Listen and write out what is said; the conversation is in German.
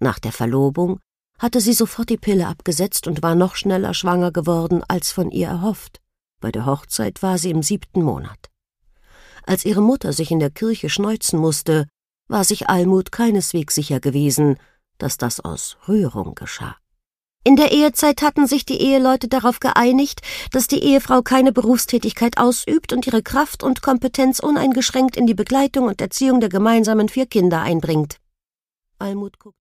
Nach der Verlobung hatte sie sofort die Pille abgesetzt und war noch schneller schwanger geworden, als von ihr erhofft. Bei der Hochzeit war sie im 7. Monat. Als ihre Mutter sich in der Kirche schneuzen musste, war sich Almut keineswegs sicher gewesen, dass das aus Rührung geschah. In der Ehezeit hatten sich die Eheleute darauf geeinigt, dass die Ehefrau keine Berufstätigkeit ausübt und ihre Kraft und Kompetenz uneingeschränkt in die Begleitung und Erziehung der gemeinsamen 4 Kinder einbringt. Almut guckte